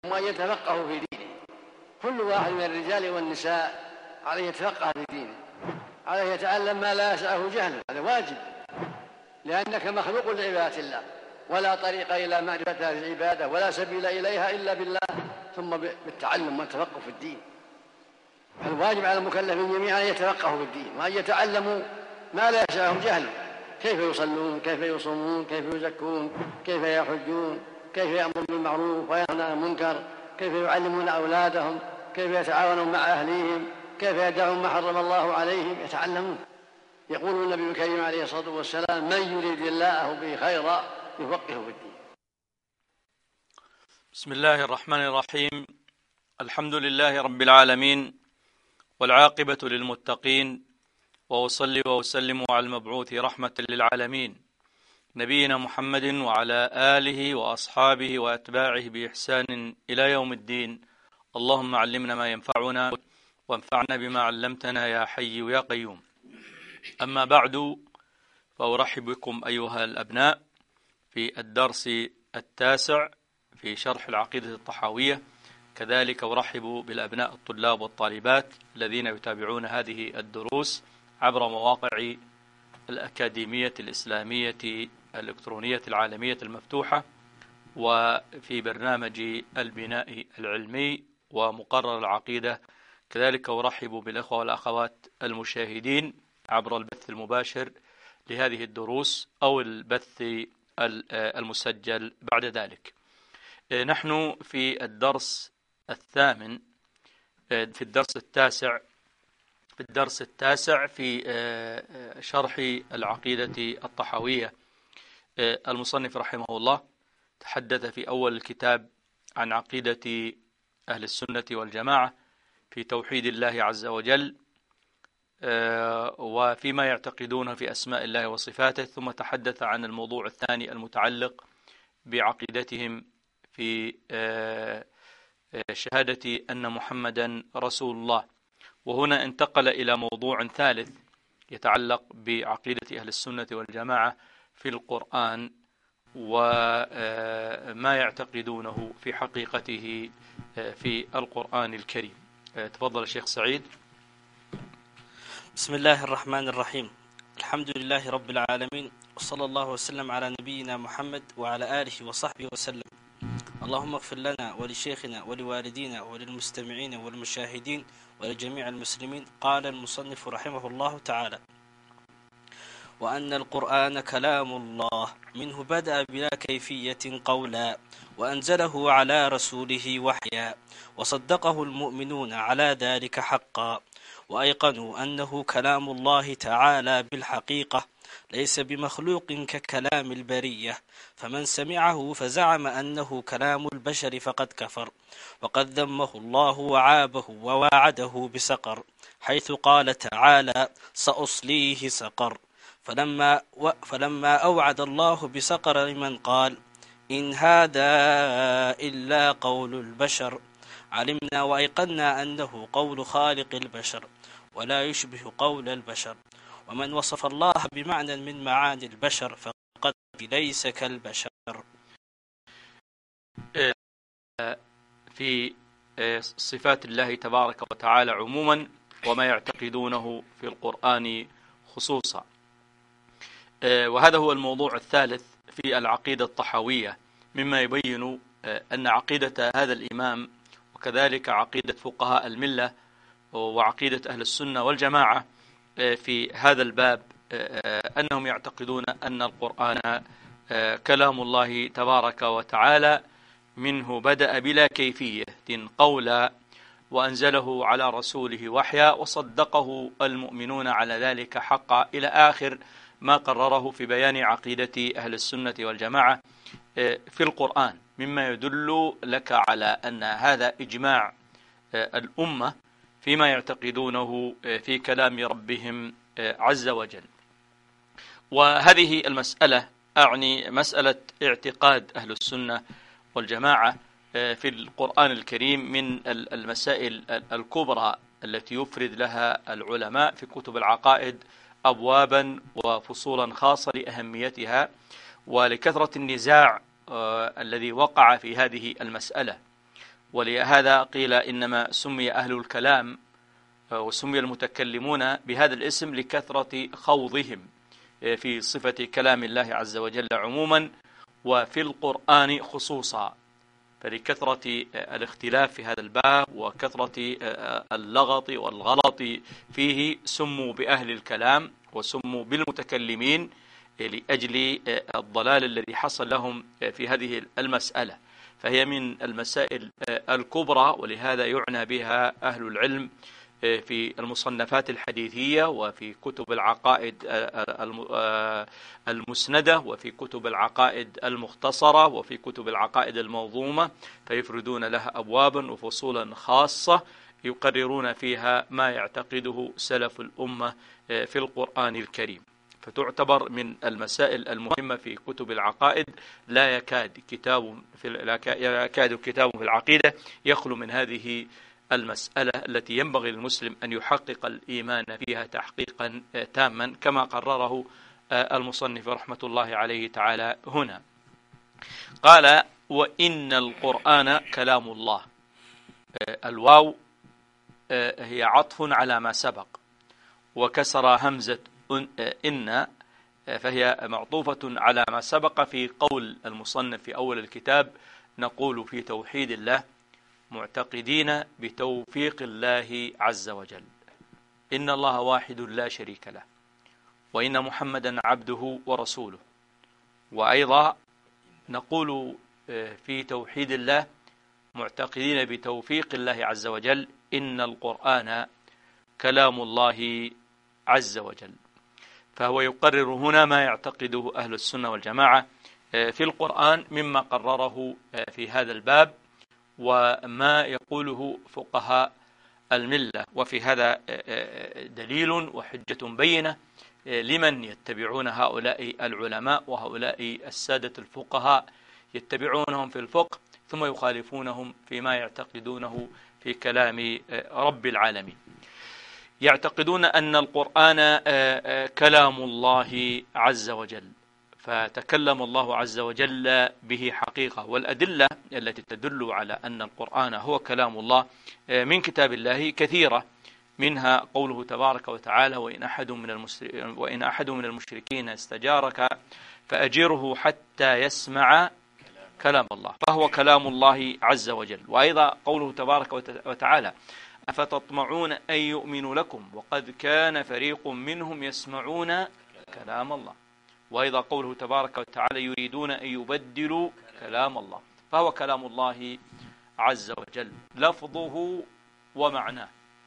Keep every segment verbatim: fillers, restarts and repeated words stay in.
وأن يتفقهوا في دينه. كل واحد من الرجال والنساء عليه يتفقه في دينه، عليه يتعلم ما لا يسعه جهله، هذا واجب، لأنك مخلوق لعبادة الله، ولا طريق إلى معرفة هذه العبادة ولا سبيل إليها إلا بالله ثم بالتعلم والتفقه في الدين. الواجب على المكلفين جميعا أن يتفقهوا في الدين وأن يتعلموا ما لا يسعهم جهله، كيف يصلون، كيف يصومون، كيف يزكون، كيف يحجون، كيف يأمرون بالمعروف وينهون عن المنكر، كيف يعلمون أولادهم، كيف يتعاونون مع أهليهم، كيف يدعون ما حرم الله عليهم، يتعلمون. يقول النبي الكريم عليه الصلاة والسلام: من يريد الله به خيرا يفقهه في الدين. بسم الله الرحمن الرحيم. الحمد لله رب العالمين، والعاقبة للمتقين، وأصلي وأسلم على المبعوث رحمة للعالمين نبينا محمد وعلى آله وأصحابه وأتباعه بإحسان إلى يوم الدين. اللهم علمنا ما ينفعنا وانفعنا بما علمتنا يا حي يا قيوم. أما بعد، فأرحب بكم أيها الأبناء في الدرس التاسع في شرح العقيدة الطحاوية. كذلك أرحب بالأبناء الطلاب والطالبات الذين يتابعون هذه الدروس عبر مواقع الأكاديمية الإسلامية الإلكترونية العالمية المفتوحة، وفي برنامج البناء العلمي ومقرر العقيدة. كذلك أرحب بالإخوة والأخوات المشاهدين عبر البث المباشر لهذه الدروس أو البث المسجل بعد ذلك. نحن في الدرس الثامن في الدرس التاسع في الدرس التاسع في شرح العقيدة الطحاوية. المصنف رحمه الله تحدث في أول الكتاب عن عقيدة أهل السنة والجماعة في توحيد الله عز وجل وفيما يعتقدون في أسماء الله وصفاته، ثم تحدث عن الموضوع الثاني المتعلق بعقيدتهم في شهادة أن محمدا رسول الله. وهنا انتقل إلى موضوع ثالث يتعلق بعقيدة أهل السنة والجماعة في القرآن وما يعتقدونه في حقيقته في القرآن الكريم. تفضل الشيخ سعيد. بسم الله الرحمن الرحيم. الحمد لله رب العالمين، وصلى الله وسلم على نبينا محمد وعلى آله وصحبه وسلم. اللهم اغفر لنا ولشيخنا ولوالدينا وللمستمعين والمشاهدين ولجميع المسلمين. قال المصنف رحمه الله تعالى: وأن القرآن كلام الله، منه بدأ بلا كيفية قولا، وأنزله على رسوله وحيا، وصدقه المؤمنون على ذلك حقا، وأيقنوا أنه كلام الله تعالى بالحقيقة، ليس بمخلوق ككلام البرية. فمن سمعه فزعم أنه كلام البشر فقد كفر، وقد ذمه الله وعابه وواعده بسقر، حيث قال تعالى: سأصليه سقر. فلما, فلما أوعد الله بسقر لمن قال: إن هذا إلا قول البشر، علمنا وأيقنا أنه قول خالق البشر ولا يشبه قول البشر. ومن وصف الله بمعنى من معاني البشر فقد ليس كالبشر. في صفات الله تبارك وتعالى عموما وما يعتقدونه في القرآن خصوصا. وهذا هو الموضوع الثالث في العقيدة الطحاوية، مما يبين أن عقيدة هذا الإمام وكذلك عقيدة فقهاء الملة وعقيدة أهل السنة والجماعة في هذا الباب أنهم يعتقدون أن القرآن كلام الله تبارك وتعالى، منه بدأ بلا كيفية قولا، وأنزله على رسوله وحيا، وصدقه المؤمنون على ذلك حقا، إلى آخر ما قرره في بيان عقيدة أهل السنة والجماعة في القرآن، مما يدل لك على أن هذا إجماع الأمة فيما يعتقدونه في كلام ربهم عز وجل. وهذه المسألة أعني مسألة اعتقاد أهل السنة والجماعة في القرآن الكريم من المسائل الكبرى التي يفرد لها العلماء في كتب العقائد أبوابا وفصولا خاصة لأهميتها ولكثرة النزاع الذي وقع في هذه المسألة. ولهذا قيل إنما سمي أهل الكلام وسمي المتكلمون بهذا الاسم لكثرة خوضهم في صفة كلام الله عز وجل عموما وفي القرآن خصوصا، فلكثرة الاختلاف في هذا الباب وكثرة اللغط والغلط فيه سموا بأهل الكلام وسموا بالمتكلمين لأجل الضلال الذي حصل لهم في هذه المسألة. فهي من المسائل الكبرى، ولهذا يعنى بها أهل العلم في المصنفات الحديثية وفي كتب العقائد المسندة وفي كتب العقائد المختصرة وفي كتب العقائد الموضومة، فيفردون لها أبوابا وفصولا خاصة يقررون فيها ما يعتقده سلف الأمة في القرآن الكريم. فتعتبر من المسائل المهمة في كتب العقائد. لا يكاد كتاب في لا يكاد كتاب في العقيدة يخلو من هذه المسألة التي ينبغي للمسلم أن يحقق الإيمان فيها تحقيقا تاما كما قرره المصنف رحمة الله عليه تعالى هنا. قال: وإن القرآن كلام الله. الواو هي عطف على ما سبق، وكسر همزة إن فهي معطوفة على ما سبق في قول المصنف في أول الكتاب: نقول في توحيد الله معتقدين بتوفيق الله عز وجل إن الله واحد لا شريك له، وإن محمدا عبده ورسوله. وأيضا نقول في توحيد الله معتقدين بتوفيق الله عز وجل إن القرآن كلام الله عز وجل. فهو يقرر هنا ما يعتقده أهل السنة والجماعة في القرآن مما قرره في هذا الباب وما يقوله فقهاء الملة. وفي هذا دليل وحجة بينة لمن يتبعون هؤلاء العلماء وهؤلاء السادة الفقهاء، يتبعونهم في الفقه ثم يخالفونهم فيما يعتقدونه في كلام رب العالمين. يعتقدون أن القرآن كلام الله عز وجل، فتكلم الله عز وجل به حقيقة. والأدلة التي تدل على أن القرآن هو كلام الله من كتاب الله كثيرة، منها قوله تبارك وتعالى: وإن أحد من المشركين وإن أحد من المشركين استجارك فأجره حتى يسمع كلام الله، فهو كلام الله عز وجل. وأيضا قوله تبارك وتعالى: أفتطمعون أن يؤمنوا لكم وقد كان فريق منهم يسمعون كلام الله. وأيضا قوله تبارك وتعالى: يريدون أن يبدلوا كلام الله، فهو كلام الله عز وجل لفظه ومعناه.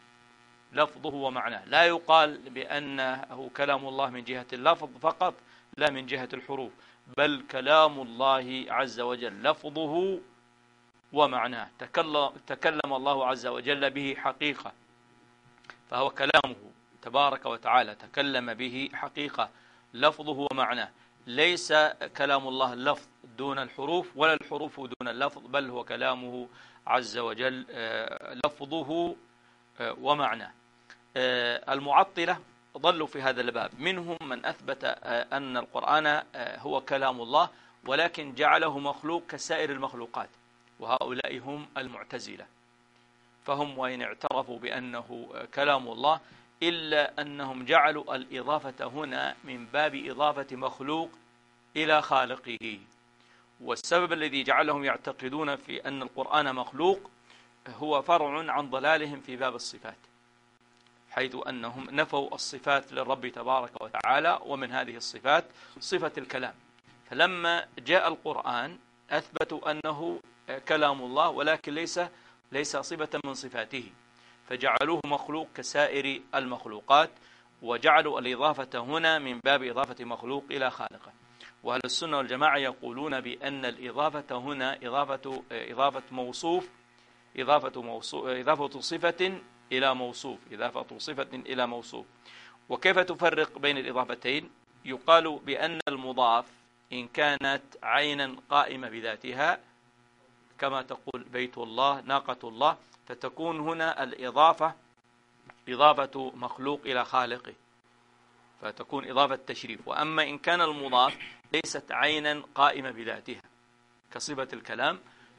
لفظه ومعناه، لا يقال بأنه كلام الله من جهة اللفظ فقط لا من جهة الحروف، بل كلام الله عز وجل لفظه ومعناه. تكلم, تكلم الله عز وجل به حقيقة، فهو كلامه تبارك وتعالى تكلم به حقيقة لفظه ومعناه. ليس كلام الله اللفظ دون الحروف ولا الحروف دون اللفظ، بل هو كلامه عز وجل لفظه ومعناه. المعطلة ضلوا في هذا الباب، منهم من أثبت أن القرآن هو كلام الله ولكن جعله مخلوق كسائر المخلوقات، وهؤلاء هم المعتزلة. فهم وإن اعترفوا بأنه كلام الله إلا أنهم جعلوا الإضافة هنا من باب إضافة مخلوق إلى خالقه. والسبب الذي جعلهم يعتقدون في أن القرآن مخلوق هو فرع عن ضلالهم في باب الصفات، حيث أنهم نفوا الصفات للرب تبارك وتعالى، ومن هذه الصفات صفة الكلام. فلما جاء القرآن أثبتوا أنه كلام الله ولكن ليس ليس صفة من صفاته، فجعلوه مخلوق كسائر المخلوقات، وجعلوا الإضافة هنا من باب إضافة مخلوق إلى خالقه. وأهل السنة والجماعة يقولون بأن الإضافة هنا إضافة إضافة موصوف إضافة موصوف إضافة صفة إلى موصوف إضافة صفة إلى موصوف. وكيف تفرق بين الإضافتين؟ يقال بأن المضاف إن كانت عينا قائمة بذاتها كما تقول بيت الله ناقة الله، فتكون هنا الإضافة إضافة مخلوق إلى خالقه، فتكون إضافة تشريف. وأما إن كان المضاف ليست عينا قائمة بذاتها كصفة الكلام،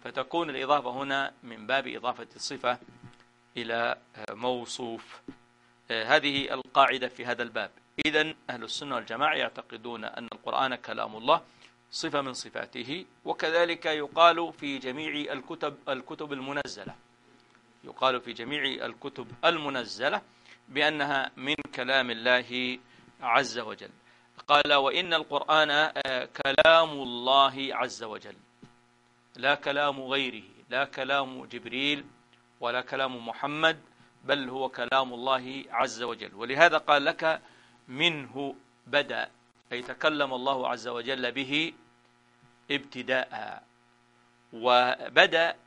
فتكون الإضافة هنا من باب إضافة الصفة إلى موصوف. هذه القاعدة في هذا الباب. إذن أهل السنة والجماعة يعتقدون أن القرآن كلام الله صفة من صفاته، وكذلك يقال في جميع الكتب الكتب المنزلة يقال في جميع الكتب المنزلة بأنها من كلام الله عز وجل. قال: وإن القرآن كلام الله عز وجل، لا كلام غيره، لا كلام جبريل ولا كلام محمد، بل هو كلام الله عز وجل. ولهذا قال لك: منه بدأ، أي تكلم الله عز وجل به ابتداء. وبدأ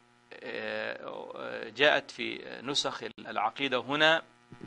جاءت في نسخ العقيدة هنا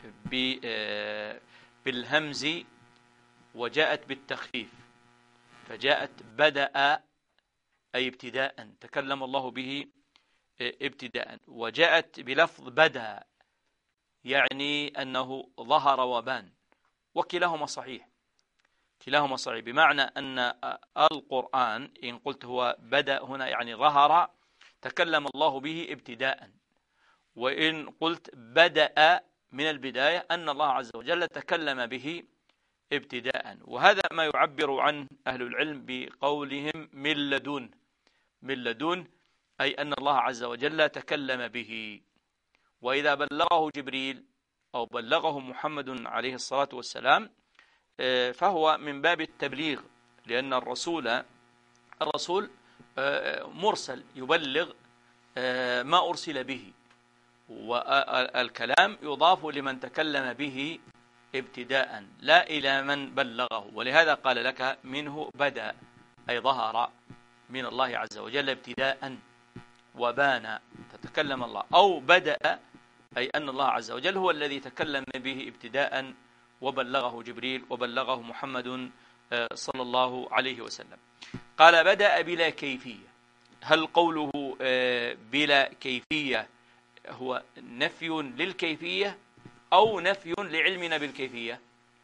بالهمز، وجاءت بالتخفيف، فجاءت بدأ أي ابتداء، تكلم الله به ابتداء. وجاءت بلفظ بدأ، يعني أنه ظهر وبان، وكلاهما صحيح كلاهما صحيح بمعنى أن القرآن إن قلت هو بدأ هنا يعني ظهر، تكلم الله به ابتداء، وإن قلت بدأ من البداية أن الله عز وجل تكلم به ابتداء. وهذا ما يعبر عن أهل العلم بقولهم من لدن من لدن أي أن الله عز وجل تكلم به. وإذا بلغه جبريل أو بلغه محمد عليه الصلاة والسلام فهو من باب التبليغ، لأن الرسول الرسول مرسل يبلغ ما أرسل به، والكلام يضاف لمن تكلم به ابتداء لا إلى من بلغه. ولهذا قال لك: منه بدأ، أي ظهر من الله عز وجل ابتداء وبان، تتكلم الله. أو بدأ أي أن الله عز وجل هو الذي تكلم به ابتداء، وبلغه جبريل وبلغه محمد صلى الله عليه وسلم. قال: بدأ بلا كيفية. هل قوله بلا كيفية هو نفي للكيفية أو نفي لعلمنا بالكيفية؟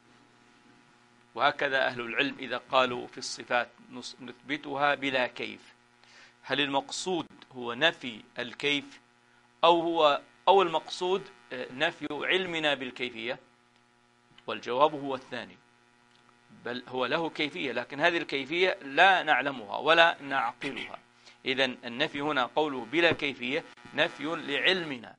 وهكذا أهل العلم إذا قالوا في الصفات نثبتها بلا كيف، هل المقصود هو نفي الكيف أو هو أو المقصود نفي علمنا بالكيفية؟ والجواب هو الثاني، بل هو له كيفية، لكن هذه الكيفية لا نعلمها ولا نعقلها. إذن النفي هنا قوله بلا كيفية نفي لعلمنا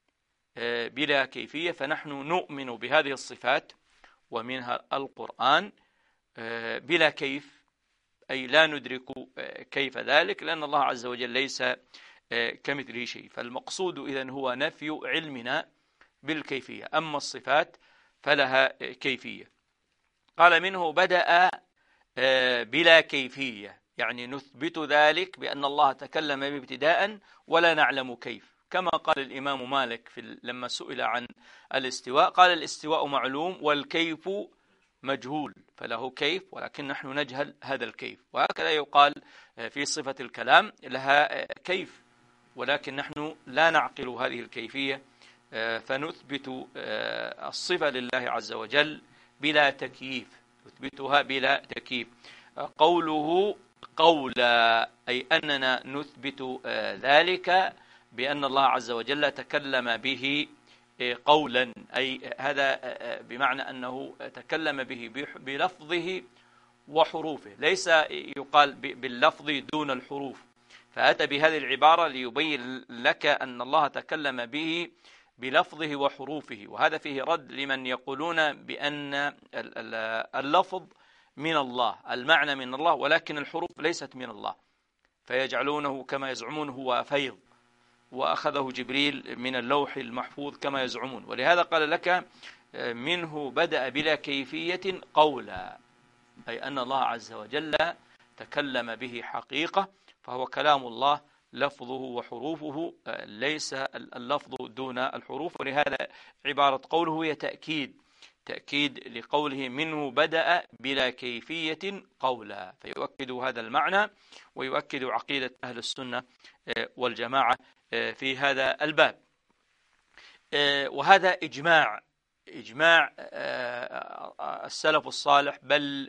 بلا كيفية، فنحن نؤمن بهذه الصفات ومنها القرآن بلا كيف، أي لا ندرك كيف ذلك، لأن الله عز وجل ليس كمثله شيء. فالمقصود إذن هو نفي علمنا بالكيفية، أما الصفات فلها كيفية. قال: منه بدأ بلا كيفية، يعني نثبت ذلك بأن الله تكلم به ابتداء ولا نعلم كيف، كما قال الإمام مالك في لما سئل عن الاستواء قال: الاستواء معلوم والكيف مجهول، فله كيف ولكن نحن نجهل هذا الكيف. وهكذا يقال في صفة الكلام لها كيف، ولكن نحن لا نعقل هذه الكيفية، فنثبت الصفة لله عز وجل بلا تكييف، نثبتها بلا تكييف. قوله قولا أي أننا نثبت ذلك بأن الله عز وجل تكلم به قولا، أي هذا بمعنى أنه تكلم به بلفظه وحروفه، ليس يقال باللفظ دون الحروف. فأتى بهذه العبارة ليبين لك أن الله تكلم به بلفظه وحروفه، وهذا فيه رد لمن يقولون بأن اللفظ من الله، المعنى من الله، ولكن الحروف ليست من الله، فيجعلونه كما يزعمون هو فيض وأخذه جبريل من اللوح المحفوظ كما يزعمون. ولهذا قال لك: منه بدأ بلا كيفية قولا، أي أن الله عز وجل تكلم به حقيقة، فهو كلام الله لفظه وحروفه، ليس اللفظ دون الحروف. ولهذا عبارة قوله هي تأكيد تأكيد لقوله: منه بدأ بلا كيفية قولا، فيؤكد هذا المعنى ويؤكد عقيدة أهل السنة والجماعة في هذا الباب. وهذا إجماع إجماع السلف الصالح، بل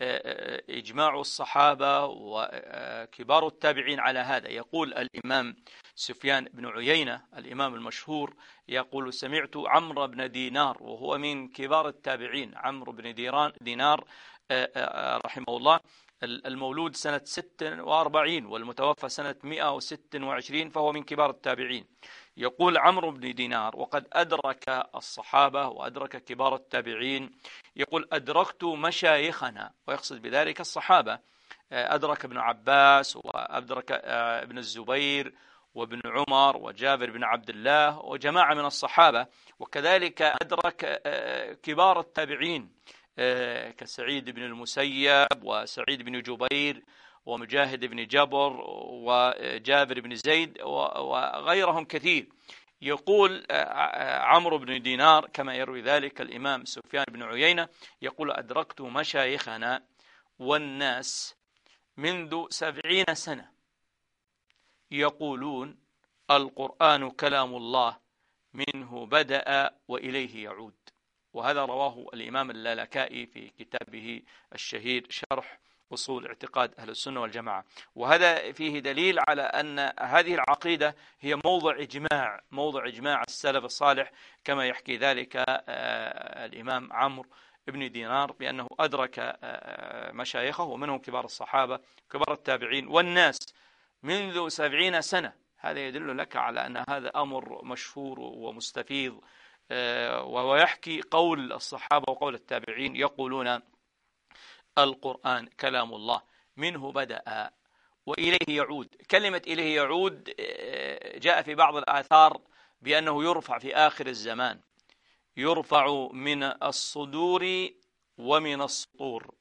إجماع الصحابة وكبار التابعين على هذا. يقول الإمام سفيان بن عيينة الإمام المشهور يقول سمعت عمرو بن دينار وهو من كبار التابعين، عمرو بن دينار رحمه الله المولود سنة ست وأربعين والمتوفى سنة مئة وستة وعشرين، فهو من كبار التابعين. يقول عمرو بن دينار وقد أدرك الصحابة وأدرك كبار التابعين، يقول أدركت مشايخنا، ويقصد بذلك الصحابة، أدرك ابن عباس وأدرك ابن الزبير وابن عمر وجابر بن عبد الله وجماعة من الصحابة، وكذلك أدرك كبار التابعين كسعيد بن المسيب وسعيد بن جبير ومجاهد بن جبر وجابر بن زيد وغيرهم كثير. يقول عمرو بن دينار كما يروي ذلك الإمام سفيان بن عيينة، يقول أدركت مشايخنا والناس منذ سبعين سنة يقولون القرآن كلام الله منه بدأ وإليه يعود. وهذا رواه الإمام اللالكائي في كتابه الشهير شرح أصول اعتقاد أهل السنة والجماعة. وهذا فيه دليل على أن هذه العقيدة هي موضع إجماع موضع إجماع السلف الصالح، كما يحكي ذلك الإمام عمرو بن دينار بأنه أدرك مشايخه ومنهم كبار الصحابة كبار التابعين والناس منذ سبعين سنة. هذا يدل لك على أن هذا أمر مشهور ومستفيض، وهو يحكي قول الصحابة وقول التابعين يقولون القرآن كلام الله منه بدأ وإليه يعود. كلمة إليه يعود جاء في بعض الآثار بأنه يرفع في آخر الزمان، يرفع من الصدور ومن السطور.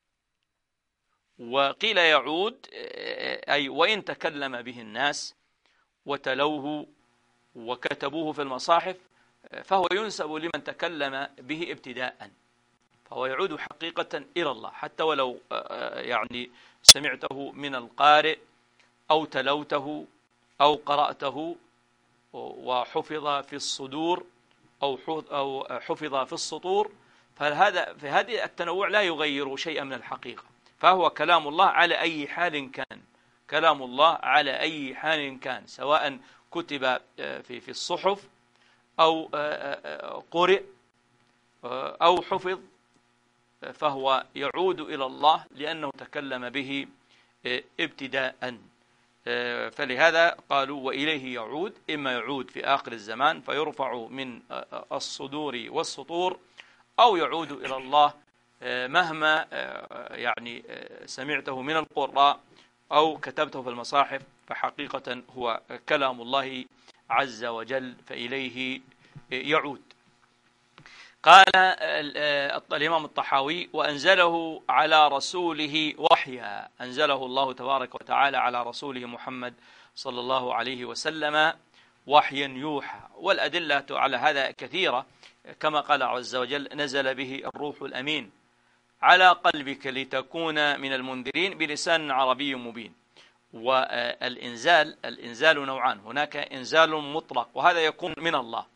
وقيل يعود أي وإن تكلم به الناس وتلوه وكتبوه في المصاحف فهو ينسب لمن تكلم به ابتداء، فهو يعود حقيقة إلى الله، حتى ولو يعني سمعته من القارئ أو تلوته أو قرأته وحفظ في الصدور أو حفظ في السطور، فهذا في هذه التنوع لا يغير شيئا من الحقيقة، فهو كلام الله على أي حال كان، كلام الله على أي حال كان، سواء كتب في في الصحف أو قرئ أو حفظ، فهو يعود إلى الله لأنه تكلم به ابتداء. فلهذا قالوا وإليه يعود، إما يعود في آخر الزمان فيرفع من الصدور والسطور، أو يعود إلى الله مهما يعني سمعته من القراء أو كتبته في المصاحف، فحقيقة هو كلام الله عز وجل فإليه يعود. قال الإمام الطحاوي وأنزله على رسوله وحيا، أنزله الله تبارك وتعالى على رسوله محمد صلى الله عليه وسلم وحيا يوحى. والأدلة على هذا كثيرة، كما قال عز وجل نزل به الروح الأمين على قلبك لتكون من المنذرين بلسان عربي مبين. والإنزال الإنزال نوعان، هناك إنزال مطلق وهذا يكون من الله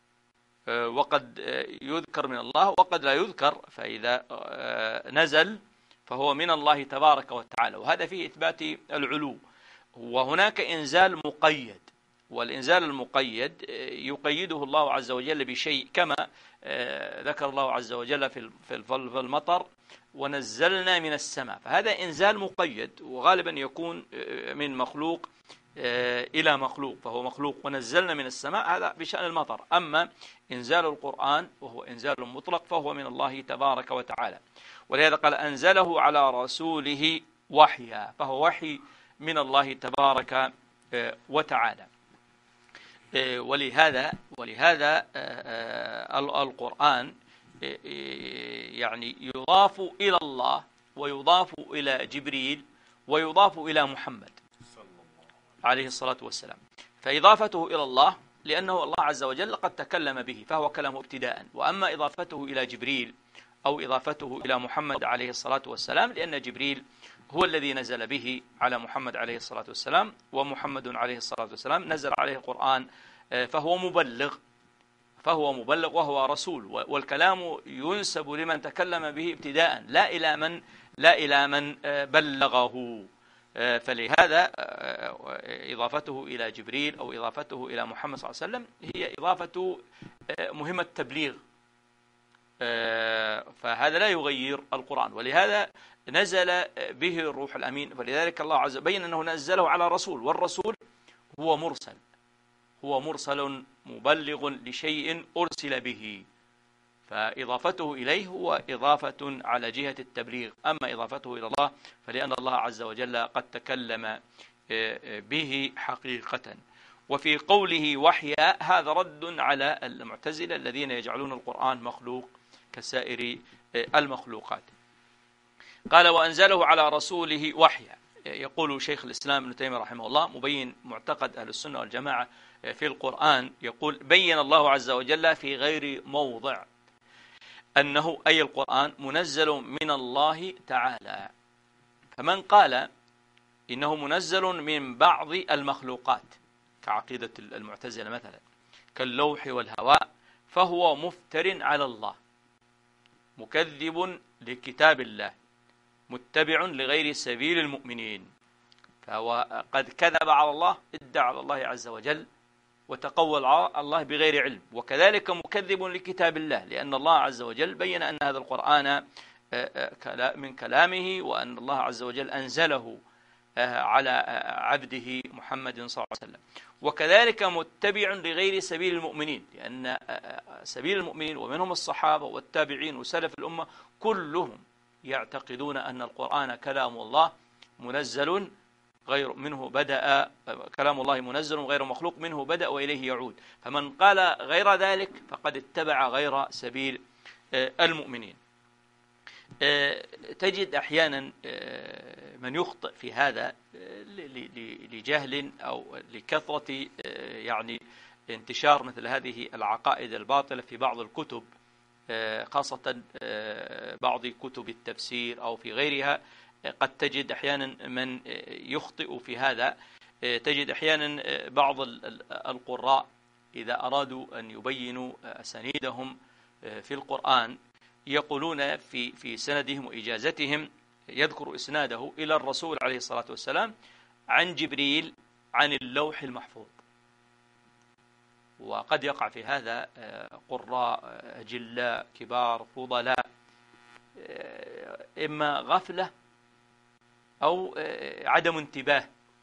وقد يذكر من الله وقد لا يذكر، فإذا نزل فهو من الله تبارك وتعالى، وهذا فيه إثبات العلو. وهناك إنزال مقيد، والإنزال المقيد يقيده الله عز وجل بشيء، كما ذكر الله عز وجل في المطر ونزلنا من السماء، فهذا إنزال مقيد وغالبا يكون من مخلوق إلى مخلوق، فهو مخلوق. ونزلنا من السماء هذا بشأن المطر. أما إنزال القرآن وهو إنزال مطلق فهو من الله تبارك وتعالى، ولهذا قال أنزله على رسوله وحيا، فهو وحي من الله تبارك وتعالى. ولهذا ولهذا القرآن يعني يضاف إلى الله ويضاف إلى جبريل ويضاف إلى محمد عليه الصلاة والسلام. فإضافته إلى الله لأنه الله عز وجل قد تكلم به فهو كلامه ابتداء، وأما إضافته إلى جبريل أو إضافته إلى محمد عليه الصلاة والسلام لأن جبريل هو الذي نزل به على محمد عليه الصلاة والسلام، ومحمد عليه الصلاة والسلام نزل عليه القرآن، فهو مبلغ فهو مبلغ وهو رسول، والكلام ينسب لمن تكلم به ابتداء لا إلى من لا إلى من بلغه. فلهذا إضافته إلى جبريل أو إضافته إلى محمد صلى الله عليه وسلم هي إضافة مهمة تبليغ، فهذا لا يغير القرآن، ولهذا نزل به الروح الأمين. فلذلك الله عز وجل بين أنه نزله على رسول، والرسول هو مرسل، هو مرسل مبلغ لشيء أرسل به، فإضافته إليه هو إضافة على جهة التبليغ. أما إضافته إلى الله فلأن الله عز وجل قد تكلم به حقيقة. وفي قوله وحيا هذا رد على المعتزلة الذين يجعلون القرآن مخلوق كسائر المخلوقات. قال وأنزله على رسوله وحيا. يقول شيخ الإسلام ابن تيمية رحمه الله مبين معتقد أهل السنة والجماعة في القرآن، يقول بين الله عز وجل في غير موضع أنه أي القرآن منزل من الله تعالى. فمن قال إنه منزل من بعض المخلوقات كعقيدة المعتزلة مثلا كاللوح والهواء فهو مفتر على الله، مكذب لكتاب الله، متبع لغير سبيل المؤمنين، فهو قد كذب على الله، ادعى على الله عز وجل وتقول على الله بغير علم، وكذلك مكذب لكتاب الله، لأن الله عز وجل بين أن هذا القرآن من كلامه، وأن الله عز وجل أنزله على عبده محمد صلى الله عليه وسلم. وكذلك متبع لغير سبيل المؤمنين، لأن سبيل المؤمنين ومنهم الصحابة والتابعين وسلف الأمة كلهم يعتقدون أن القرآن كلام الله منزل غير منه بدأ، كلام الله منزل غير مخلوق منه بدأ وإليه يعود. فمن قال غير ذلك فقد اتبع غير سبيل المؤمنين. تجد أحيانا من يخطئ في هذا لجهل أو لكثرة يعني انتشار مثل هذه العقائد الباطلة في بعض الكتب، خاصة بعض كتب التفسير أو في غيرها. قد تجد أحيانا من يخطئ في هذا. تجد أحيانا بعض القراء إذا أرادوا أن يبينوا أسانيدهم في القرآن يقولون في في سندهم وإجازتهم يذكر إسناده إلى الرسول عليه الصلاة والسلام عن جبريل عن اللوح المحفوظ. وقد يقع في هذا قراء جلاء كبار فضلاء، إما غفلة أو عدم انتباه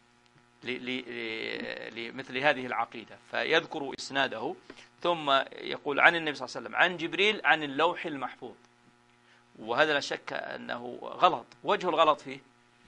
لمثل هذه العقيدة، فيذكر إسناده ثم يقول عن النبي صلى الله عليه وسلم عن جبريل عن اللوح المحفوظ، وهذا لا شك أنه غلط. وجه الغلط فيه،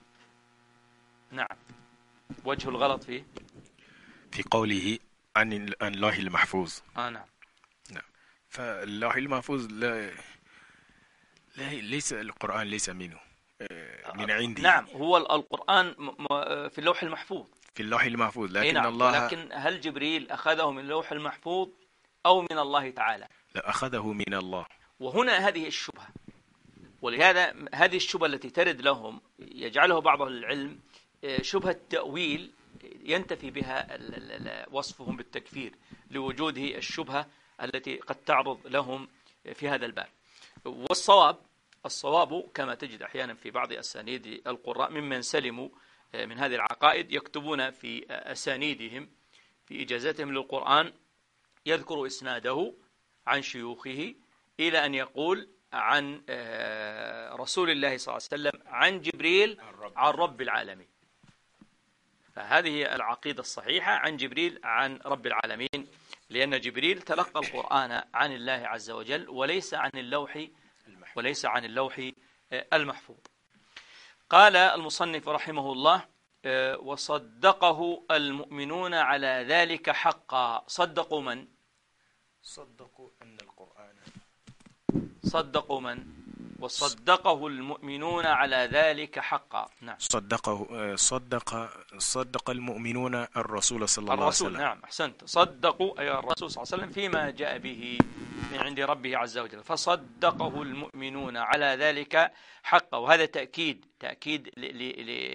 نعم، وجه الغلط فيه في قوله عن اللوح المحفوظ. آه نعم نعم. فاللوح المحفوظ لا ليس القرآن ليس منه من عندي. نعم، هو القرآن في اللوح المحفوظ، في اللوح المحفوظ، لكن نعم. الله لكن هل جبريل أخذه من اللوح المحفوظ أو من الله تعالى؟ لا، أخذه من الله. وهنا هذه الشبهة، ولهذا هذه الشبهة التي ترد لهم يجعله بعض العلم شبهة تأويل ينتفي بها وصفهم بالتكفير لوجوده الشبهة التي قد تعرض لهم في هذا الباب. والصواب الصواب كما تجد أحيانا في بعض أسانيد القراء ممن سلموا من هذه العقائد يكتبون في أسانيدهم في إجازتهم للقرآن يذكر إسناده عن شيوخه إلى أن يقول عن رسول الله صلى الله عليه وسلم عن جبريل عن رب العالمين. فهذه العقيدة الصحيحة عن جبريل عن رب العالمين، لأن جبريل تلقى القرآن عن الله عز وجل وليس عن اللوح وليس عن اللوح المحفوظ. قال المصنف رحمه الله وصدقه المؤمنون على ذلك حقا. صدقوا من؟ صدقوا أن القرآن صدقوا من؟ وصدقه المؤمنون على ذلك حقا. نعم. صدقه صدق صدق المؤمنون الرسول صلى الله عليه الرسول وسلم. نعم، أحسنت. صدقوا أي الرسول صلى الله عليه وسلم فيما جاء به من عند ربه عز وجل، فصدقه المؤمنون على ذلك حقا. وهذا تأكيد تأكيد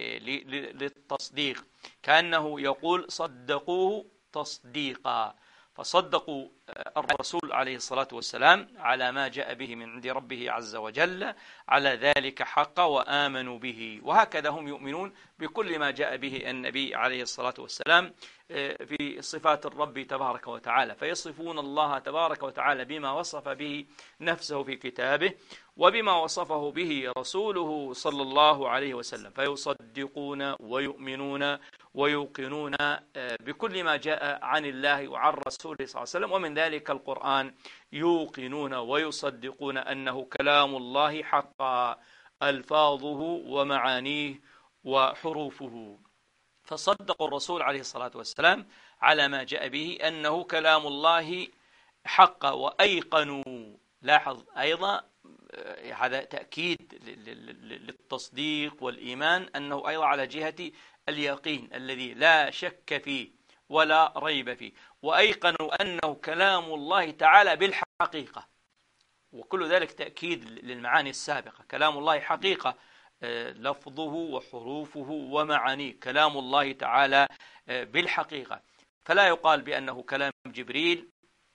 للتصديق، كأنه يقول صدقوه تصديقا. فصدقوا الرسول عليه الصلاة والسلام على ما جاء به من عند ربه عز وجل على ذلك حقا وآمنوا به. وهكذا هم يؤمنون بكل ما جاء به النبي عليه الصلاة والسلام في صفات الرب تبارك وتعالى، فيصفون الله تبارك وتعالى بما وصف به نفسه في كتابه وبما وصفه به رسوله صلى الله عليه وسلم، فيصدقون ويؤمنون ويوقنون بكل ما جاء عن الله وعن رسوله صلى الله عليه وسلم، ومن ذلك القرآن، يوقنون ويصدقون أنه كلام الله حقا ألفاظه ومعانيه وحروفه. فصدقوا الرسول عليه الصلاة والسلام على ما جاء به أنه كلام الله حقا، وأيقنوا. لاحظ أيضا هذا تأكيد للتصديق والإيمان أنه أيضا على جهة اليقين الذي لا شك فيه ولا ريب فيه، وأيقنوا أنه كلام الله تعالى بالحقيقة، وكل ذلك تأكيد للمعاني السابقة. كلام الله حقيقة، لفظه وحروفه ومعانيه كلام الله تعالى بالحقيقة، فلا يقال بأنه كلام جبريل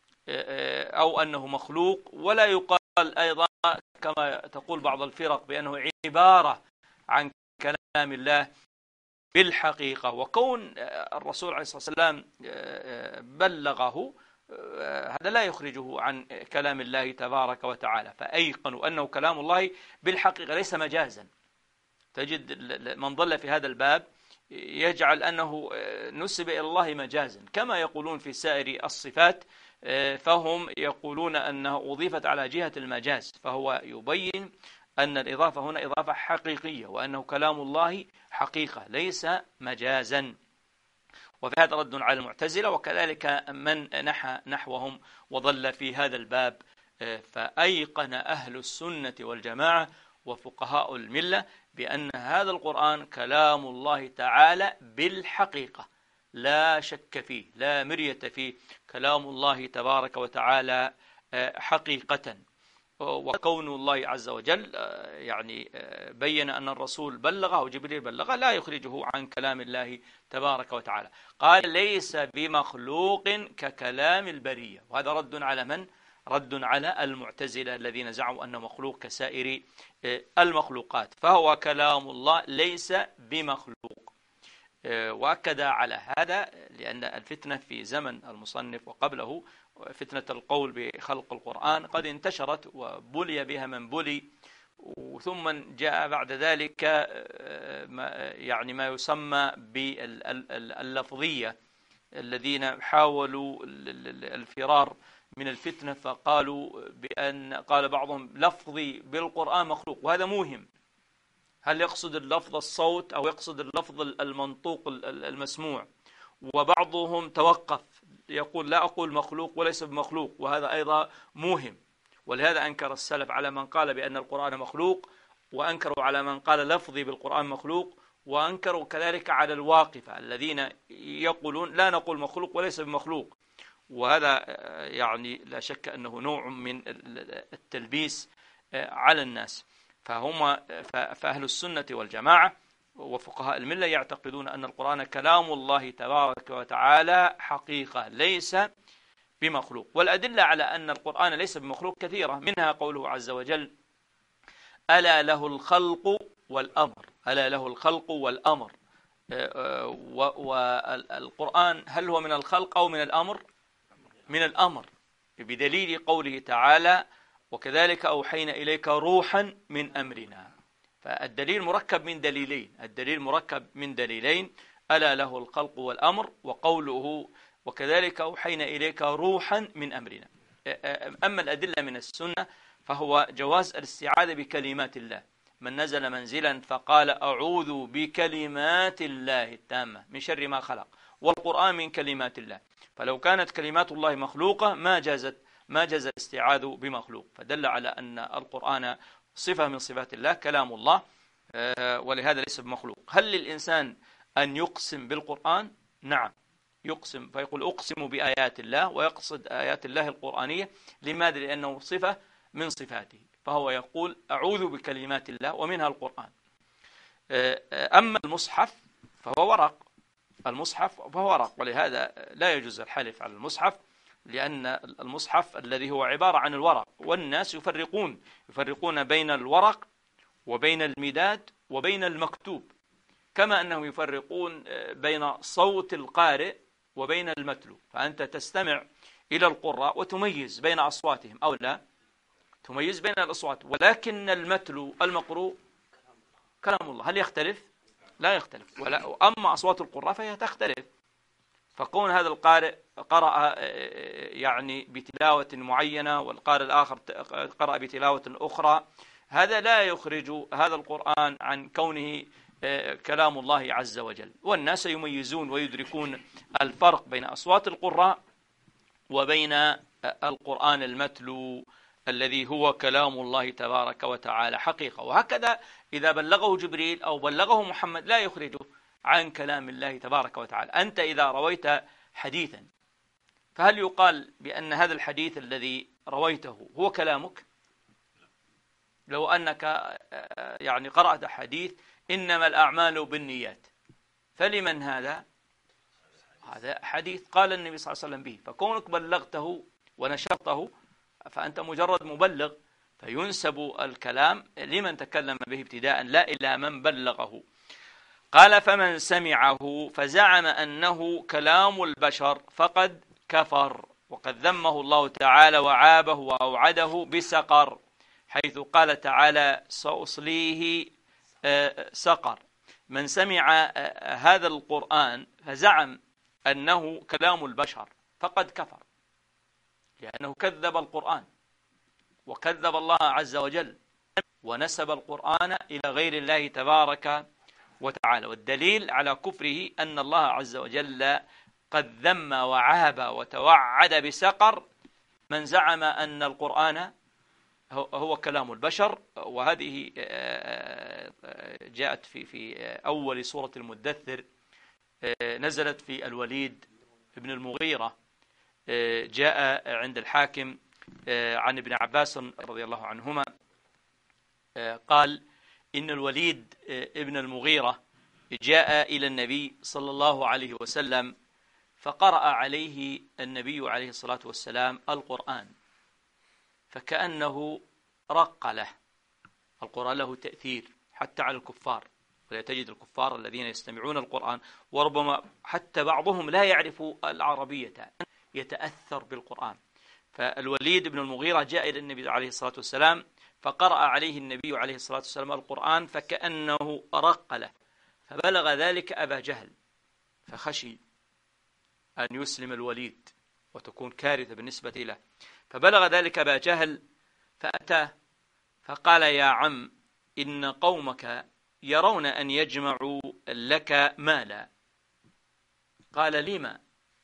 أو أنه مخلوق، ولا يقال أيضا كما تقول بعض الفرق بأنه عبارة عن كلام الله بالحقيقة. وكون الرسول عليه الصلاة والسلام بلغه هذا لا يخرجه عن كلام الله تبارك وتعالى، فأيقنوا أنه كلام الله بالحقيقة ليس مجازا. تجد من ضل في هذا الباب يجعل أنه نسب إلى الله مجازا، كما يقولون في سائر الصفات، فهم يقولون أنها أضيفت على جهة المجاز، فهو يبين أن الإضافة هنا إضافة حقيقية، وأنه كلام الله حقيقة ليس مجازا. وفي هذا رد على المعتزلة وكذلك من نحى نحوهم وضل في هذا الباب. فأيقن أهل السنة والجماعة وفقهاء الملة بأن هذا القرآن كلام الله تعالى بالحقيقة لا شك فيه لا مرية فيه، كلام الله تبارك وتعالى حقيقة. وكون الله عز وجل يعني بين أن الرسول بلغه وجبريل بلغه لا يخرجه عن كلام الله تبارك وتعالى. قال ليس بمخلوق ككلام البرية، وهذا رد على من؟ رد على المعتزلة الذين زعموا أنه مخلوق كسائر المخلوقات، فهو كلام الله ليس بمخلوق. وأكد على هذا لأن الفتنة في زمن المصنف وقبله، فتنة القول بخلق القرآن، قد انتشرت وبلي بها من بلي، ثم جاء بعد ذلك يعني ما يسمى باللفظية الذين حاولوا الفرار من الفتنة، فقالوا بأن قال بعضهم لفظي بالقرآن مخلوق، وهذا موهم. هل يقصد اللفظ الصوت أو يقصد اللفظ المنطوق المسموع؟ وبعضهم توقف يقول لا أقول مخلوق وليس بمخلوق، وهذا أيضا موهم. ولهذا أنكر السلف على من قال بأن القرآن مخلوق، وأنكروا على من قال لفظي بالقرآن مخلوق، وأنكروا كذلك على الواقفة الذين يقولون لا نقول مخلوق وليس بمخلوق. وهذا يعني لا شك أنه نوع من التلبيس على الناس. فهم فأهل السنة والجماعة وفقهاء الملة يعتقدون أن القرآن كلام الله تبارك وتعالى حقيقة ليس بمخلوق. والأدلة على أن القرآن ليس بمخلوق كثيرة، منها قوله عز وجل ألا له الخلق والأمر. ألا له الخلق والأمر. والقرآن هل هو من الخلق أو من الأمر؟ من الأمر، بدليل قوله تعالى وكذلك أوحينا إليك روحا من أمرنا. فالدليل مركب من دليلين، الدليل مركب من دليلين، ألا له الخلق والأمر، وقوله وكذلك أوحينا إليك روحا من أمرنا. أما الأدلة من السنة فهو جواز الاستعاذة بكلمات الله. من نزل منزلا فقال أعوذ بكلمات الله التامة من شر ما خلق، والقرآن من كلمات الله، فلو كانت كلمات الله مخلوقة ما جازت ما جاز الاستعاذ بمخلوق، فدل على أن القرآن صفة من صفات الله كلام الله، ولهذا ليس بمخلوق. هل للإنسان أن يقسم بالقرآن؟ نعم يقسم، فيقول أقسم بآيات الله، ويقصد آيات الله القرآنية. لماذا؟ لأنه صفة من صفاته، فهو يقول أعوذ بكلمات الله ومنها القرآن. أما المصحف فهو ورق، المصحف فهو ورق، ولهذا لا يجوز الحلف على المصحف، لأن المصحف الذي هو عبارة عن الورق، والناس يفرقون يفرقون بين الورق وبين المداد وبين المكتوب، كما أنهم يفرقون بين صوت القارئ وبين المتلو. فأنت تستمع إلى القراء وتميز بين أصواتهم أو لا، تميز بين الأصوات، ولكن المتلو المقروء كلام الله، هل يختلف؟ لا يختلف. ولا أما أصوات القراء فهي تختلف. فكون هذا القارئ قرأ يعني بتلاوة معينة والقارئ الآخر قرأ بتلاوة أخرى، هذا لا يخرج هذا القرآن عن كونه كلام الله عز وجل. والناس يميزون ويدركون الفرق بين أصوات القراء وبين القرآن المتلو الذي هو كلام الله تبارك وتعالى حقيقة. وهكذا إذا بلغه جبريل أو بلغه محمد لا يخرجه عن كلام الله تبارك وتعالى. أنت إذا رويت حديثا فهل يقال بأن هذا الحديث الذي رويته هو كلامك؟ لو أنك يعني قرأت حديث إنما الأعمال بالنيات، فلمن هذا؟ هذا حديث قال النبي صلى الله عليه وسلم به، فكونك بلغته ونشرته فأنت مجرد مبلغ، فينسب الكلام لمن تكلم به ابتداء لا إلى من بلغه. قال فمن سمعه فزعم أنه كلام البشر فقد كفر، وقد ذمه الله تعالى وعابه وأوعده بسقر، حيث قال تعالى سأصليه سقر. من سمع هذا القرآن فزعم أنه كلام البشر فقد كفر، لأنه كذب القرآن وكذب الله عز وجل ونسب القرآن إلى غير الله تبارك وتعالى. والدليل على كفره أن الله عز وجل قد ذم وعاب وتوعد بسقر من زعم أن القرآن هو كلام البشر. وهذه جاءت في في أول سورة المدثر، نزلت في الوليد بن المغيرة، جاء عند الحاكم عن ابن عباس رضي الله عنهما قال إن الوليد ابن المغيرة جاء إلى النبي صلى الله عليه وسلم فقرأ عليه النبي عليه الصلاة والسلام القرآن، فكأنه رق له. القرآن له تأثير حتى على الكفار، ولا تجد الكفار الذين يستمعون القرآن وربما حتى بعضهم لا يعرف العربية يتأثر بالقرآن. فالوليد بن المغيرة جاء إلى النبي عليه الصلاة والسلام فقرأ عليه النبي عليه الصلاة والسلام القرآن فكأنه رق له، فبلغ ذلك أبا جهل فخشي أن يسلم الوليد وتكون كارثة بالنسبة له، فبلغ ذلك أبا جهل فأتاه فقال يا عم إن قومك يرون أن يجمعوا لك مالا. قال لما؟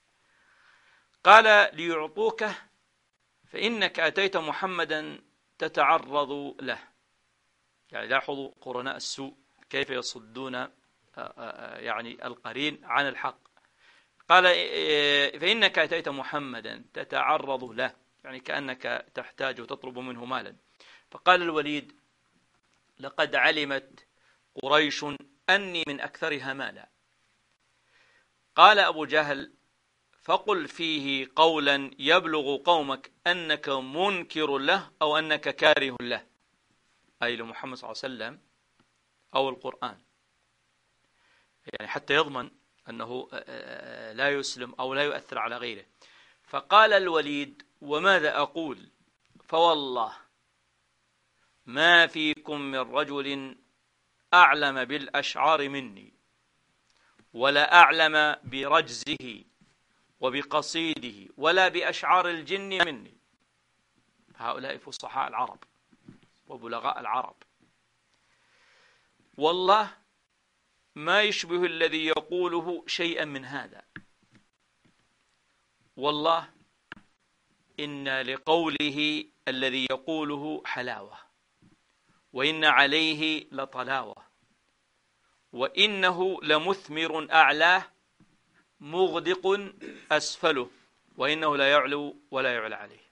قال ليعطوك فإنك أتيت محمدا تتعرض له. يعني لاحظوا قرناء السوء كيف يصدون يعني القرين عن الحق. قال فإنك أتيت محمدا تتعرض له، يعني كأنك تحتاج وتطلب منه مالا. فقال الوليد لقد علمت قريش أني من أكثرها مالا. قال أبو جهل فقل فيه قولا يبلغ قومك أنك منكر له أو أنك كاره له، أي لمحمد صلى الله عليه وسلم أو القرآن، يعني حتى يضمن أنه لا يسلم أو لا يؤثر على غيره. فقال الوليد وماذا أقول؟ فوالله ما فيكم من رجل أعلم بالأشعار مني ولا أعلم برجزه وبقصيده ولا بأشعار الجن مني. هؤلاء فصحاء العرب وبلغاء العرب. والله ما يشبه الذي يقوله شيئا من هذا، والله إن لقوله الذي يقوله حلاوة، وإن عليه لطلاوة، وإنه لمثمر أعلاه مغدق أسفله، وإنه لا يعلو ولا يعلى عليه،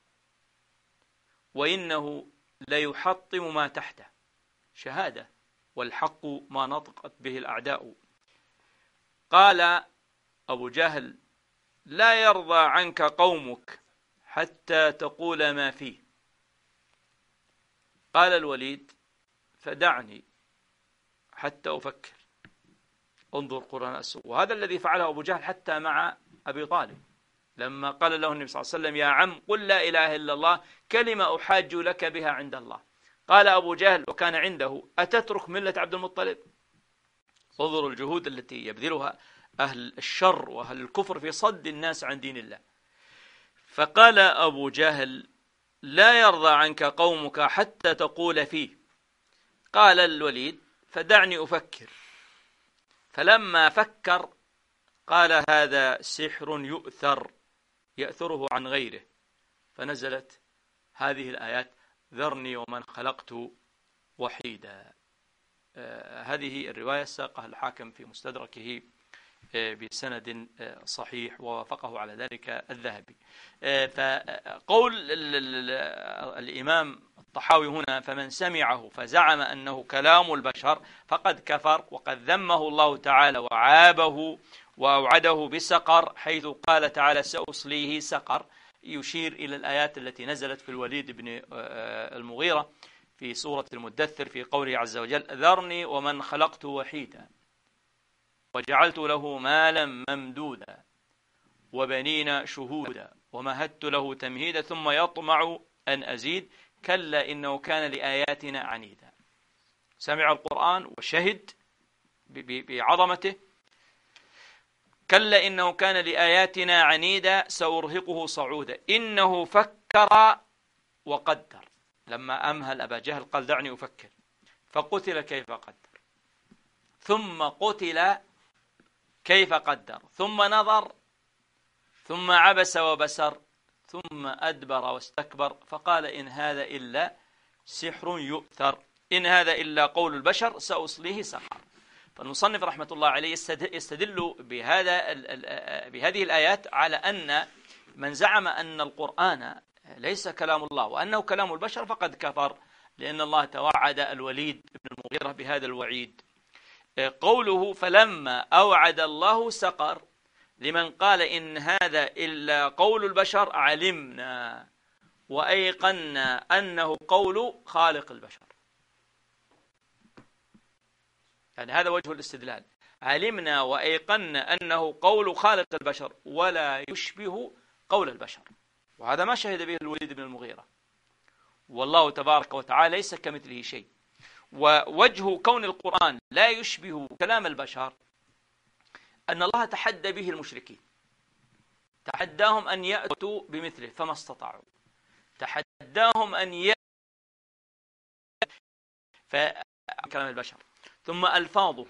وإنه ليحطم ما تحته. شهادة، والحق ما نطقت به الأعداء. قال أبو جهل لا يرضى عنك قومك حتى تقول ما فيه. قال الوليد فدعني حتى أفكر. انظر قرآن السوء. وهذا الذي فعله أبو جهل حتى مع أبي طالب لما قال له النبي صلى الله عليه وسلم يا عم قل لا إله إلا الله كلمة أحاج لك بها عند الله. قال أبو جهل وكان عنده أتترك ملة عبد المطلب؟ انظروا الجهود التي يبذلها أهل الشر وأهل الكفر في صد الناس عن دين الله. فقال أبو جهل لا يرضى عنك قومك حتى تقول فيه. قال الوليد فدعني أفكر. فلما فكر قال هذا سحر يؤثر يأثره عن غيره. فنزلت هذه الآيات ذرني ومن خلقت وحيدا. آه هذه الرواية ساقها الحاكم في مستدركه آه بسند آه صحيح ووافقه على ذلك الذهبي. آه فقول الإمام الطحاوي هنا فمن سمعه فزعم أنه كلام البشر فقد كفر، وقد ذمه الله تعالى وعابه وأوعده بسقر، حيث قال تعالى سأصليه سقر، يشير إلى الآيات التي نزلت في الوليد بن المغيرة في سورة المدثر في قوله عز وجل ذرني ومن خلقت وحيدا وجعلت له مالا ممدودا وبنين شهودا ومهدت له تمهيدا ثم يطمع أن أزيد كلا إنه كان لآياتنا عنيدا. سمع القرآن وشهد بعظمته. كلا إنه كان لآياتنا عنيدا سأرهقه صعودا إنه فكر وقدر. لما أمهل أبا جهل قال دعني أفكر. فقتل كيف قدر ثم قتل كيف قدر ثم نظر ثم عبس وبسر ثم أدبر واستكبر فقال إن هذا إلا سحر يؤثر إن هذا إلا قول البشر سأصليه سقر. فالمصنف رحمة الله عليه يستدل بهذا بهذه الآيات على أن من زعم أن القرآن ليس كلام الله وأنه كلام البشر فقد كفر، لأن الله توعد الوليد بن المغيرة بهذا الوعيد. قوله فلما أوعد الله سقر لمن قال إن هذا إلا قول البشر علمنا وأيقنا أنه قول خالق البشر. يعني هذا وجه الاستدلال، علمنا وأيقنا أنه قول خالق البشر ولا يشبه قول البشر. وهذا ما شهد به الوليد بن المغيرة، والله تبارك وتعالى ليس كمثله شيء. ووجه كون القرآن لا يشبه كلام البشر أن الله تحدى به المشركين، تحداهم أن يأتوا بمثله فما استطاعوا، تحداهم أن يأتوا فكلام البشر. ثم ألفاظه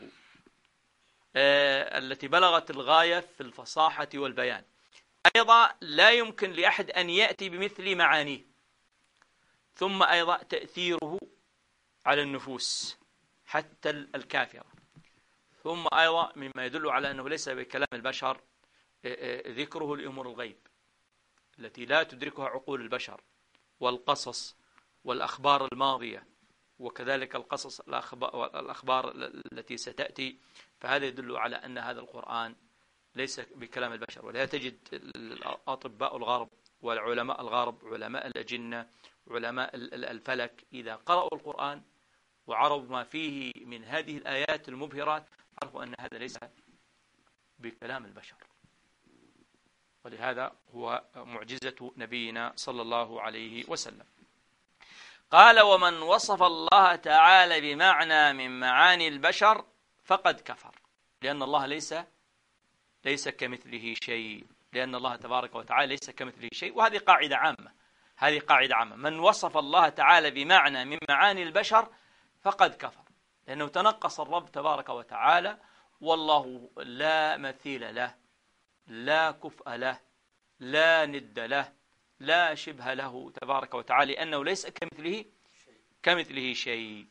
التي بلغت الغاية في الفصاحة والبيان أيضا لا يمكن لأحد أن يأتي بمثل معانيه. ثم أيضا تأثيره على النفوس حتى الكافرة. ثم أيضا مما يدل على أنه ليس بكلام البشر ذكره لأمور الغيب التي لا تدركها عقول البشر، والقصص والأخبار الماضية، وكذلك القصص الأخبار التي ستأتي. فهذا يدل على أن هذا القرآن ليس بكلام البشر. ولهذا تجد أطباء الغرب والعلماء الغرب، علماء الأجنة، علماء الفلك، إذا قرأوا القرآن وعرفوا ما فيه من هذه الآيات المبهرات عرفوا أن هذا ليس بكلام البشر. ولهذا هو معجزة نبينا صلى الله عليه وسلم. قال ومن وصف الله تعالى بمعنى من معاني البشر فقد كفر، لأن الله ليس ليس كمثله شيء، لأن الله تبارك وتعالى ليس كمثله شيء. وهذه قاعدة عامة، هذه قاعدة عامة، من وصف الله تعالى بمعنى من معاني البشر فقد كفر، لأنه تنقص الرب تبارك وتعالى، والله لا مثيل له، لا كفء له، لا ند له، لا شبه له تبارك وتعالى، لأنه ليس كمثله كمثله شيء.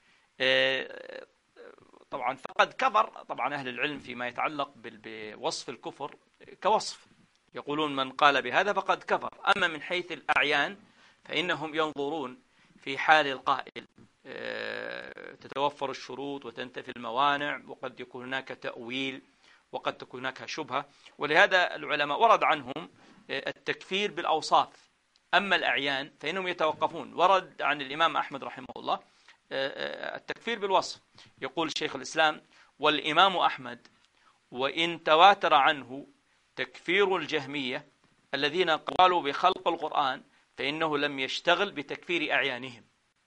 طبعا فقد كفر. طبعا أهل العلم فيما يتعلق بوصف الكفر كوصف يقولون من قال بهذا فقد كفر. أما من حيث الأعيان فإنهم ينظرون في حال القائل، تتوفر الشروط وتنتفي الموانع، وقد يكون هناك تأويل وقد تكون هناك شبهة. ولهذا العلماء ورد عنهم التكفير بالأوصاف، أما الأعيان فإنهم يتوقفون. ورد عن الإمام أحمد رحمه الله التكفير بالوصف. يقول شيخ الإسلام: والإمام أحمد وإن تواتر عنه تكفير الجهمية الذين قالوا بخلق القرآن فإنه لم يشتغل بتكفير أعيانهم،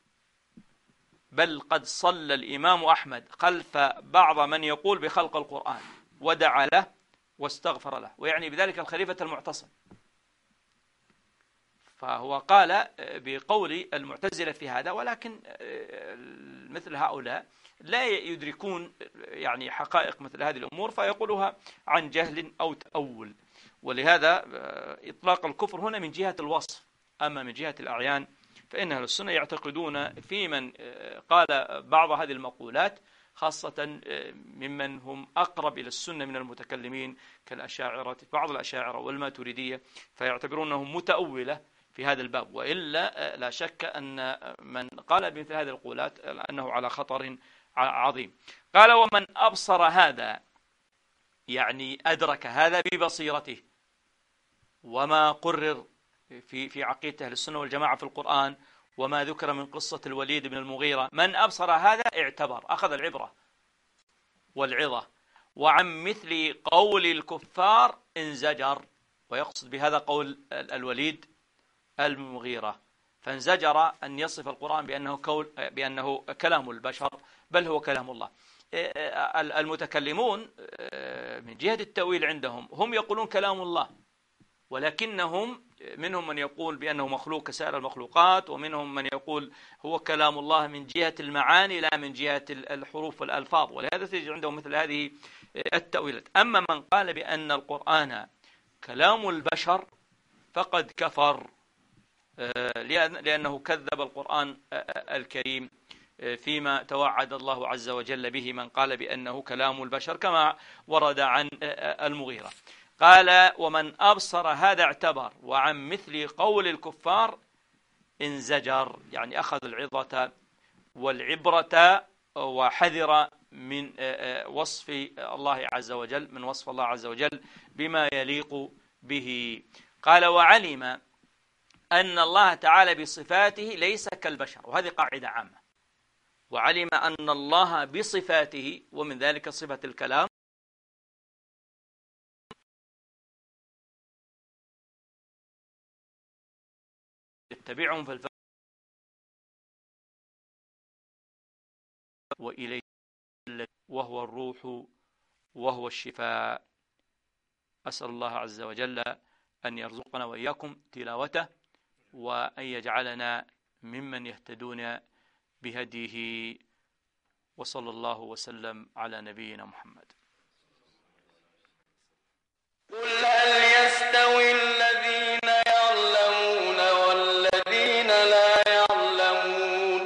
بل قد صلى الإمام أحمد خلف بعض من يقول بخلق القرآن ودعا له واستغفر له، ويعني بذلك الخليفة المعتصم. فهو قال بقول المعتزلة في هذا، ولكن مثل هؤلاء لا يدركون يعني حقائق مثل هذه الأمور فيقولها عن جهل أو تأول. ولهذا إطلاق الكفر هنا من جهة الوصف. أما من جهة الأعيان فإن أهل السنة يعتقدون في من قال بعض هذه المقولات، خاصة ممن هم أقرب إلى السنة من المتكلمين كالأشاعرة، بعض الأشاعرة والماتريدية، فيعتبرونهم متأولة في هذا الباب. وإلا لا شك أن من قال بمثل هذه القولات أنه على خطر عظيم. قال: ومن أبصر هذا، يعني أدرك هذا ببصيرته وما قرر في في عقيدة أهل السنة والجماعة في القرآن وما ذكر من قصة الوليد بن المغيرة، من أبصر هذا اعتبر، أخذ العبرة والعظة، وعن مثل قول الكفار انزجر. ويقصد بهذا قول الوليد المغيرة، فانزجر أن يصف القرآن بأنه, كول بأنه كلام البشر، بل هو كلام الله. المتكلمون من جهة التأويل عندهم هم يقولون كلام الله، ولكنهم منهم من يقول بأنه مخلوق كسائر المخلوقات، ومنهم من يقول هو كلام الله من جهة المعاني لا من جهة الحروف والألفاظ، ولهذا تجد عندهم مثل هذه التأويلات. أما من قال بأن القرآن كلام البشر فقد كفر، لأنه كذب القرآن الكريم فيما توعد الله عز وجل به من قال بأنه كلام البشر، كما ورد عن المغيرة. قال: ومن أبصر هذا اعتبر، وعن مثل قول الكفار انزجر، يعني أخذ العظة والعبرة وحذر من وصف الله عز وجل، من وصف الله عز وجل بما يليق به. قال: وعلم أن الله تعالى بصفاته ليس كالبشر، وهذه قاعدة عامة. وعلم أن الله بصفاته، ومن ذلك صفة الكلام، يتبعهم في الفهم وإليه وهو الروح وهو الشفاء. أسأل الله عز وجل أن يرزقنا وإياكم تلاوته، وأن يجعلنا ممن يهتدون بهديه. وصلى الله وسلم على نبينا محمد. قل هل يستوي الذين يعلمون والذين لا يعلمون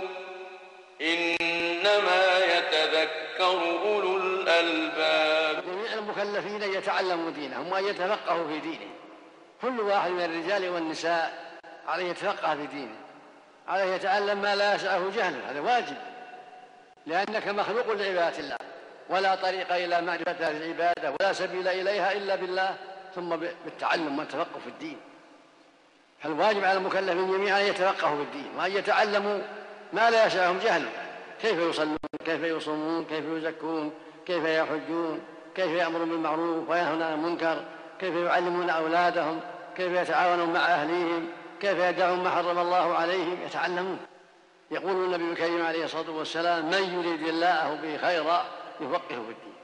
إنما يتذكر أولو الألباب. جميع المكلفين يتعلموا دينهم وأن يتفقهوا في دينه. كل واحد من الرجال والنساء عليه يتفقه في دينه، عليه يتعلم ما لا يسعه جهله، هذا واجب، لأنك مخلوق لعبادة الله، ولا طريق إلى معرفة هذه العبادة ولا سبيل إليها إلا بالله، ثم بالتعلم والتفقه في الدين. فالواجب على المكلفين جميعا أن يتفقهوا في الدين وأن يتعلموا ما لا يسعهم جهله، كيف يصلون، كيف يصومون، كيف يزكون، كيف يحجون، كيف يأمرون بالمعروف وينهون عن المنكر، كيف يعلمون أولادهم، كيف يتعاونون مع أهليهم، كيف يدعون ما حرم الله عليهم، يتعلمون. يقول النبي الكريم عليه الصلاة والسلام: من يريد الله به خيرا يفقهه في الدين.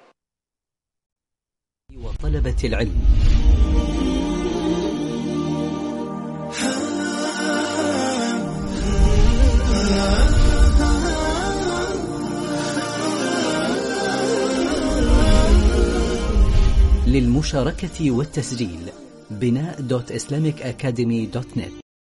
وطلبة العلم للمشاركة والتسجيل بناء دوت إسلاميك أكاديمي دوت نت.